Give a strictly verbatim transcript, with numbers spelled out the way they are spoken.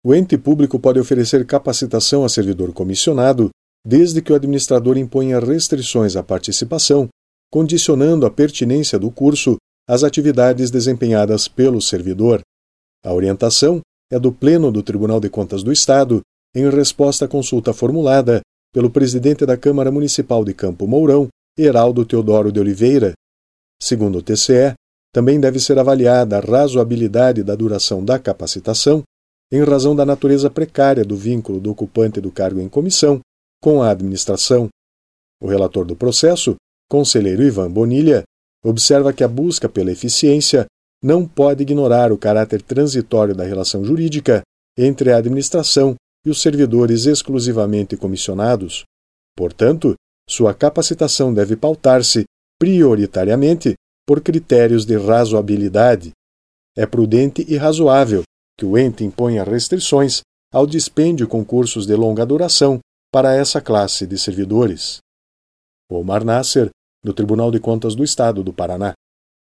o ente público pode oferecer capacitação a servidor comissionado, desde que o administrador imponha restrições à participação, condicionando a pertinência do curso às atividades desempenhadas pelo servidor. A orientação é do Pleno do Tribunal de Contas do Estado, em resposta à consulta formulada pelo presidente da Câmara Municipal de Campo Mourão, Heraldo Teodoro de Oliveira. Segundo o T C E, também deve ser avaliada a razoabilidade da duração da capacitação, em razão da natureza precária do vínculo do ocupante do cargo em comissão com a administração. O relator do processo, conselheiro Ivan Bonilha, observa que a busca pela eficiência não pode ignorar o caráter transitório da relação jurídica entre a administração e os servidores exclusivamente comissionados. Portanto, sua capacitação deve pautar-se, prioritariamente, por critérios de razoabilidade. É prudente e razoável que o ente imponha restrições ao dispêndio com cursos de longa duração para essa classe de servidores. Omar Nasser, do Tribunal de Contas do Estado do Paraná.